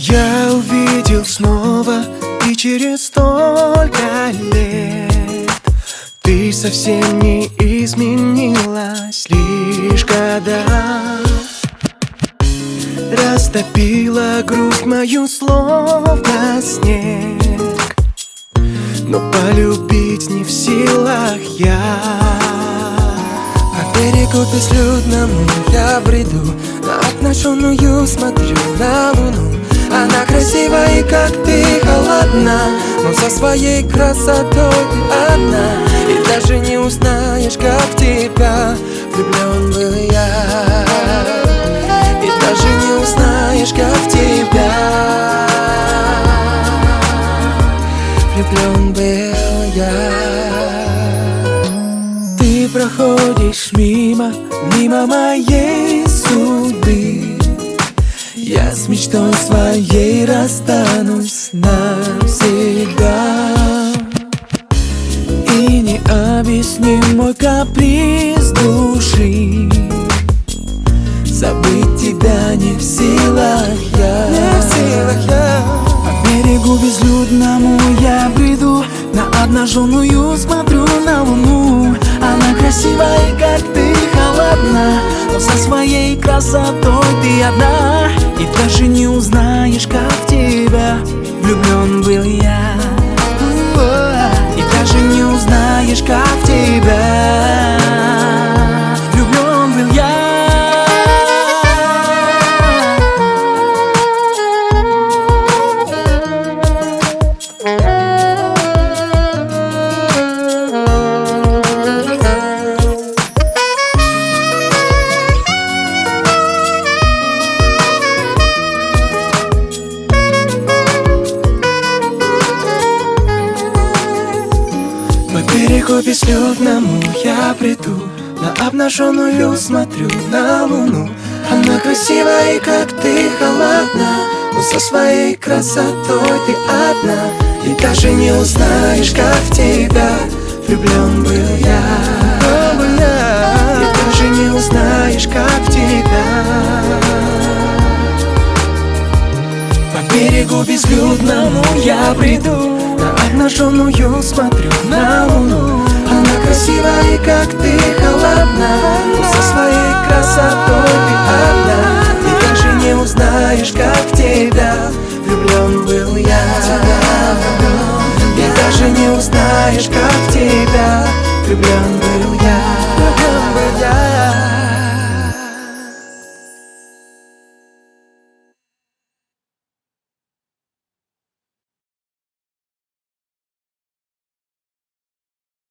Я увидел снова, и через столько лет ты совсем не изменилась, лишь года растопила грусть мою, словно снег. Но полюбить не в силах я. По берегу безлюдному я бреду, на обнаженную смотрю на луну. Она красивая, как ты, холодна, но со своей красотой ты одна. И даже не узнаешь, как в тебя влюблен был я. И даже не узнаешь, как в тебя влюблен был я. Ты проходишь мимо моей судьбы. Я с мечтой своей расстанусь навсегда. И необъяснимый каприз души, забыть тебя не в силах я. По берегу безлюдному я бреду, на обнаженную смотрю на луну. Она красивая, как ты, холодна, но со своей красотой ты одна. И даже не узнаешь, как в тебя влюблен был я. И даже не узнаешь, как в тебя влюблен был я. По берегу безлюдному я бреду, на обнаженную смотрю на луну. Она красивая, как ты, холодна, но со своей красотой ты одна. И даже не узнаешь, как в тебя влюблен был я. И даже не узнаешь, как в тебя. По берегу безлюдному я бреду, на обнаженную смотрю на луну. Она красивая, как ты, холодна, но со своей красотой ты одна. И даже не узнаешь, как в тебя влюблен был я. И даже не узнаешь, как в тебя влюблен был я.